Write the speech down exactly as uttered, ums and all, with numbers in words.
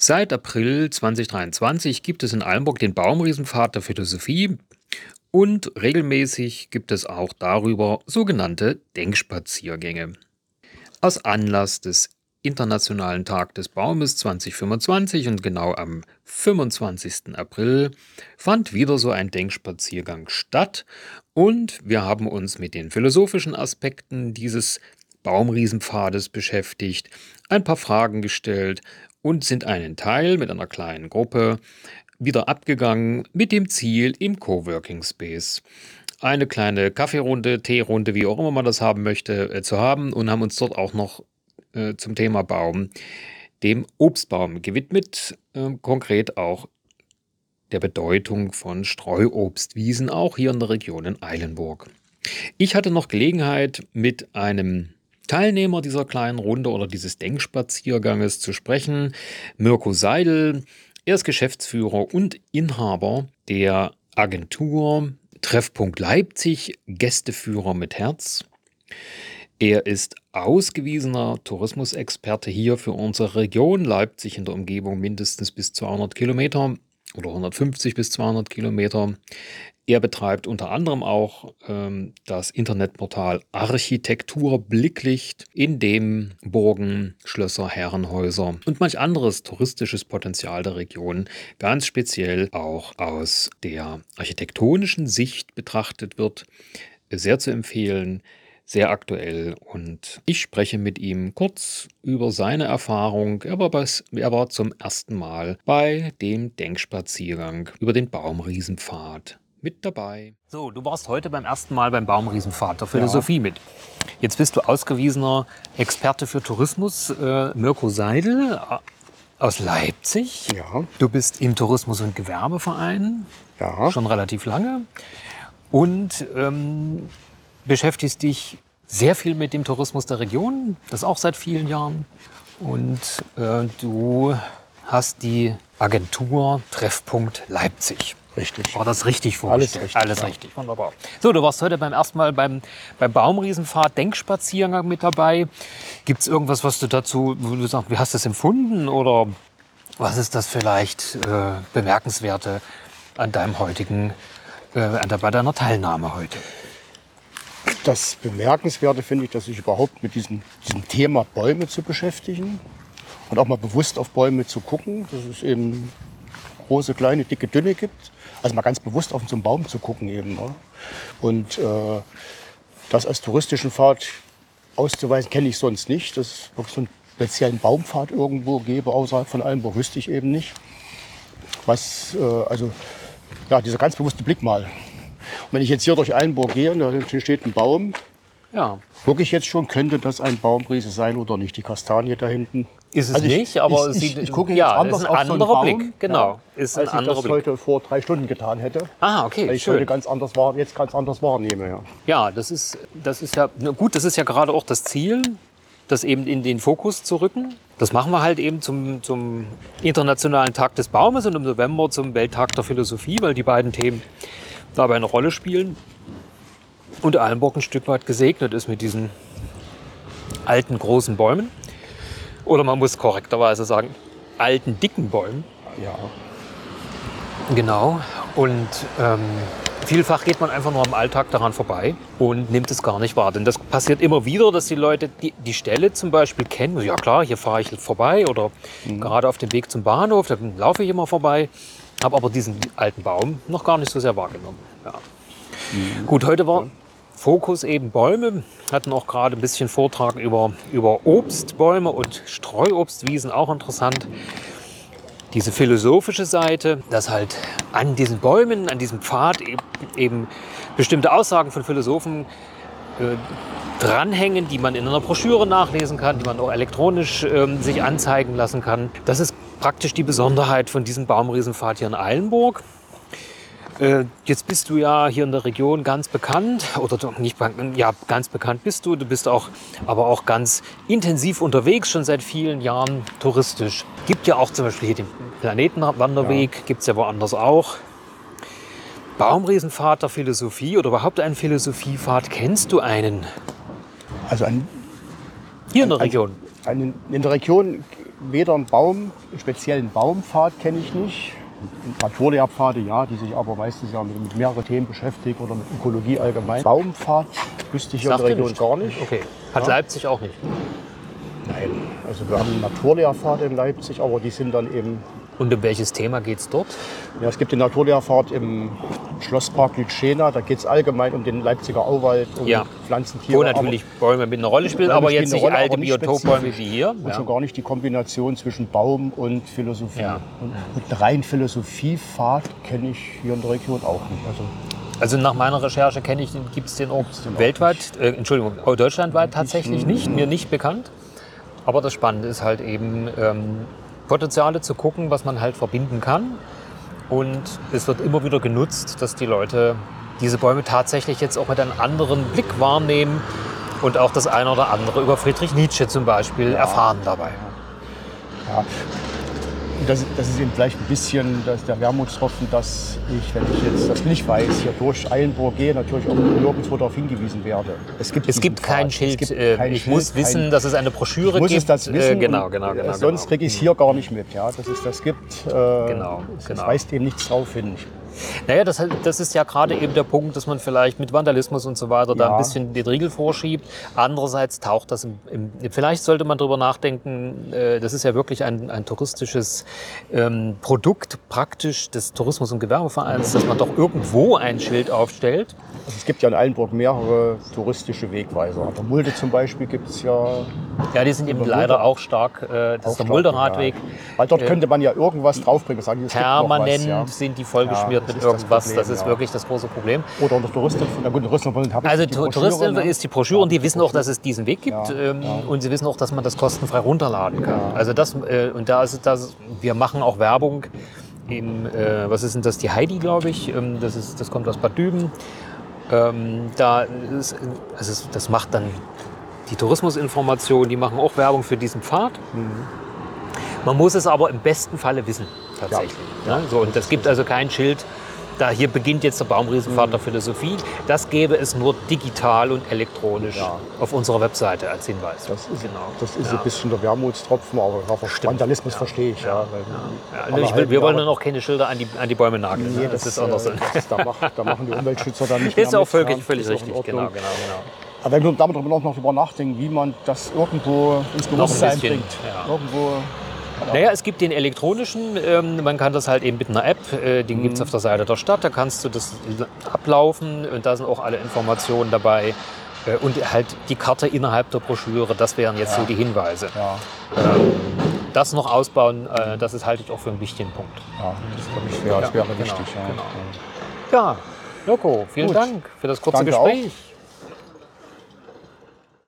Seit April zweitausenddreiundzwanzig gibt es in Eilenburg den Baumriesenpfad der Philosophie und regelmäßig gibt es auch darüber sogenannte Denkspaziergänge. Aus Anlass des Internationalen Tag des Baumes zweitausendfünfundzwanzig und genau am fünfundzwanzigsten April fand wieder so ein Denkspaziergang statt und wir haben uns mit den philosophischen Aspekten dieses Baumriesenpfades beschäftigt, ein paar Fragen gestellt und sind einen Teil mit einer kleinen Gruppe wieder abgegangen mit dem Ziel, im Coworking Space eine kleine Kaffeerunde, Teerunde, wie auch immer man das haben möchte, äh, zu haben und haben uns dort auch noch äh, zum Thema Baum, dem Obstbaum gewidmet, äh, konkret auch der Bedeutung von Streuobstwiesen, auch hier in der Region in Eilenburg. Ich hatte noch Gelegenheit, mit einem Teilnehmer dieser kleinen Runde oder dieses Denkspazierganges zu sprechen, Mirko Seidel. Er ist Geschäftsführer und Inhaber der Agentur Treffpunkt Leipzig, Gästeführer mit Herz. Er ist ausgewiesener Tourismusexperte hier für unsere Region, Leipzig in der Umgebung mindestens bis zweihundert Kilometer oder hundertfünfzig bis zweihundert Kilometer. Er betreibt unter anderem auch ähm, das Internetportal Architektur Blicklicht, in dem Burgen, Schlösser, Herrenhäuser und manch anderes touristisches Potenzial der Region ganz speziell auch aus der architektonischen Sicht betrachtet wird. Sehr zu empfehlen, sehr aktuell, und ich spreche mit ihm kurz über seine Erfahrung. Er war, bei, er war zum ersten Mal bei dem Denkspaziergang über den Baumriesenpfad mit dabei. So, du warst heute beim ersten Mal beim Baumriesenpfad der Philosophie ja. mit. Jetzt bist du ausgewiesener Experte für Tourismus, äh, Mirko Seidel aus Leipzig. Ja. Du bist im Tourismus- und Gewerbeverein Ja. schon relativ lange und ähm, beschäftigst dich sehr viel mit dem Tourismus der Region, das auch seit vielen Jahren. Und äh, du hast die Agentur Treffpunkt Leipzig. Richtig. War das richtig vorgestellt? Alles richtig. Alles ja. richtig, wunderbar. So, du warst heute beim ersten Mal beim, beim Baumriesenpfad Denkspaziergang mit dabei. Gibt es irgendwas, was du dazu, wo du sagst, wie hast du es empfunden? Oder was ist das vielleicht äh, Bemerkenswerte an deinem heutigen, äh, an der, bei deiner Teilnahme heute? Das Bemerkenswerte finde ich, dass sich überhaupt mit diesem, diesem Thema Bäume zu beschäftigen und auch mal bewusst auf Bäume zu gucken, dass es eben große, kleine, dicke, dünne gibt. Also mal ganz bewusst auf so einen Baum zu gucken eben. Ne? Und äh, das als touristischen Pfad auszuweisen, kenne ich sonst nicht. Dass es wirklich so einen speziellen Baumpfad irgendwo gäbe außerhalb von Eilenburg, wüsste ich eben nicht. Was, äh, also, ja, dieser ganz bewusste Blick mal. Und wenn ich jetzt hier durch Eilenburg gehe und da steht ein Baum, Ja. gucke ich jetzt schon, könnte das ein Baumriese sein oder nicht? Die Kastanie da hinten. Ist es Also ich- nicht, aber ich, es ich, sieht, ich gucke ja, jetzt anders ist ein auf so einen anderer Baum, Blick. Genau, ja, ist ein als ich anderer das Blick. heute vor drei Stunden getan hätte. Ah, okay, Weil ich schön. heute ganz anders wahr, jetzt ganz anders wahrnehme. Ja. Ja, das ist, das ist ja na gut, das ist ja gerade auch das Ziel, das eben in den Fokus zu rücken. Das machen wir halt eben zum, zum Internationalen Tag des Baumes und im November zum Welttag der Philosophie, weil die beiden Themen dabei eine Rolle spielen. Und Eilenburg ein Stück weit gesegnet ist mit diesen alten, großen Bäumen. Oder man muss korrekterweise sagen, alten, dicken Bäumen. Ja. Genau. Und ähm, vielfach geht man einfach nur im Alltag daran vorbei und nimmt es gar nicht wahr. Denn das passiert immer wieder, dass die Leute die, die Stelle zum Beispiel kennen. Ja klar, hier fahre ich vorbei oder mhm. gerade auf dem Weg zum Bahnhof, da laufe ich immer vorbei. Habe aber diesen alten Baum noch gar nicht so sehr wahrgenommen. Ja. Mhm. Gut, heute war Fokus eben Bäume. Hatten auch gerade ein bisschen Vortrag über, über Obstbäume und Streuobstwiesen, auch interessant. Diese philosophische Seite, dass halt an diesen Bäumen, an diesem Pfad eben, eben bestimmte Aussagen von Philosophen äh, dranhängen, die man in einer Broschüre nachlesen kann, die man auch elektronisch äh, sich anzeigen lassen kann. Das ist praktisch die Besonderheit von diesem Baumriesenpfad hier in Eilenburg. Äh, jetzt bist du ja hier in der Region ganz bekannt, oder nicht, ja, ganz bekannt bist du. Du bist auch, aber auch ganz intensiv unterwegs, schon seit vielen Jahren touristisch. Gibt ja auch zum Beispiel hier den Planetenwanderweg, ja. Gibt es ja woanders auch. Baumriesenpfad der Philosophie oder überhaupt einen Philosophiepfad, kennst du einen? Also ein, hier in der Region? Ein, ein, in der Region weder einen Baum, einen speziellen Baumpfad kenne ich nicht. Naturlehrpfade, ja, die sich aber meistens ja mit, mit mehreren Themen beschäftigen oder mit Ökologie allgemein. Baumpfad wüsste ich in der Region gar nicht. Okay. Hat Ja. Leipzig auch nicht. Nein, also wir haben einen Naturlehrpfad in Leipzig, aber die sind dann eben, Und um welches Thema geht es dort? ja, es gibt den Naturlehrpfad im Schlosspark Lütschena, da geht es allgemein um den Leipziger Auwald, um Ja. Pflanzentiere. Wo natürlich Bäume mit einer Rolle spielen, Bäume aber spielen jetzt eine nicht Rolle, alte aber nicht Biotopbäume spezifisch. wie hier. Und Ja. schon gar nicht die Kombination zwischen Baum und Philosophie. Ja. Und, und rein Philosophiepfad kenne ich hier in der Region auch nicht. Also, Also nach meiner Recherche kenne ich, gibt es den auch den auch weltweit, äh, Entschuldigung, auch deutschlandweit tatsächlich Mhm. nicht, mir nicht bekannt. Aber das Spannende ist halt eben ähm, Potenziale zu gucken, was man halt verbinden kann. Und es wird immer wieder genutzt, dass die Leute diese Bäume tatsächlich jetzt auch mit einem anderen Blick wahrnehmen und auch das eine oder andere über Friedrich Nietzsche zum Beispiel erfahren dabei. ja. Und Das, das ist eben vielleicht ein bisschen das, der Wermutstropfen, dass ich, wenn ich jetzt das nicht weiß, hier durch Eilenburg gehe, natürlich auch nirgendwo darauf hingewiesen werde. Es gibt, Es diesen gibt kein Pfad. Schild. Es gibt äh, kein ich Schild, muss wissen, kein, dass es eine Broschüre ich muss gibt. es das wissen. Äh, genau, und, genau, äh, genau. Sonst genau. kriege ich es hier gar nicht mit, ja, dass es das gibt. Äh, Genau, es genau. weist eben nichts drauf hin. Naja, das, das ist ja gerade eben der Punkt, dass man vielleicht mit Vandalismus und so weiter da Ja. ein bisschen den Riegel vorschiebt. Andererseits taucht das im, im vielleicht sollte man darüber nachdenken, äh, das ist ja wirklich ein, ein touristisches ähm, Produkt praktisch des Tourismus- und Gewerbevereins, dass man doch irgendwo ein Schild aufstellt. Also es gibt ja in Eilenburg mehrere touristische Wegweiser. An der Mulde zum Beispiel gibt es ja Ja, die sind eben Aber leider Mulde- auch stark, äh, das auch ist der stark, Mulderadweg. ja. Weil dort Äh, könnte man ja irgendwas draufbringen. Sagen, es gibt noch Permanent was, ja. sind die vollgeschmiert Ja, das mit ist das irgendwas. Das, Problem, ist ja. wirklich das große Problem. Oder unter Touristin. Na gut, Touristin habe ich Also die Tu- Broschüre, Touristin ne? ist die Broschüre und die wissen auch, dass es diesen Weg gibt. Ja, ähm, ja. Und sie wissen auch, dass man das kostenfrei runterladen kann. Ja. Also das, äh, und da ist es das, wir machen auch Werbung im, äh, was ist denn das, die Heidi, glaube ich. Ähm, das, ist, das kommt aus Bad Düben. Ähm, da ist, also es- das macht dann die Tourismusinformation, die machen auch Werbung für diesen Pfad. Mhm. Man muss es aber im besten Falle wissen, tatsächlich. Ja. Ne? So, und es gibt also kein Schild, da hier beginnt jetzt der Baumriesenpfad Mhm. der Philosophie. Das gäbe es nur digital und elektronisch Ja. auf unserer Webseite als Hinweis. Das ist, genau. das ist Ja. ein bisschen der Wermutstropfen, aber ja, Vandalismus verstehe ich. Ja. weil- Ja, alle ich will, halben wir wollen Jahre- dann auch keine Schilder an die, an die Bäume nageln. Nee, ne? das, ist äh, anders. das, da, macht, da machen die Umweltschützer dann nicht Ist mehr auch mit, völlig, ja. völlig Ist auch in richtig. Ordnung. Genau, genau, genau. Aber wenn wir damit noch darüber nachdenken, wie man das irgendwo ins Bewusstsein bisschen, bringt. ja. Irgendwo, Naja, es gibt den elektronischen, ähm, man kann das halt eben mit einer App, äh, den gibt es auf der Seite der Stadt, da kannst du das ablaufen und da sind auch alle Informationen dabei. Äh, und halt die Karte innerhalb der Broschüre, das wären jetzt so die Hinweise. ja, Ähm, das noch ausbauen, äh, das ist, halte ich auch für einen wichtigen Punkt. ja, das, glaub ich, wäre, das wäre genau, wichtig. Ja. genau. Ja, Loco, vielen Gut. Dank für das kurze Danke Gespräch.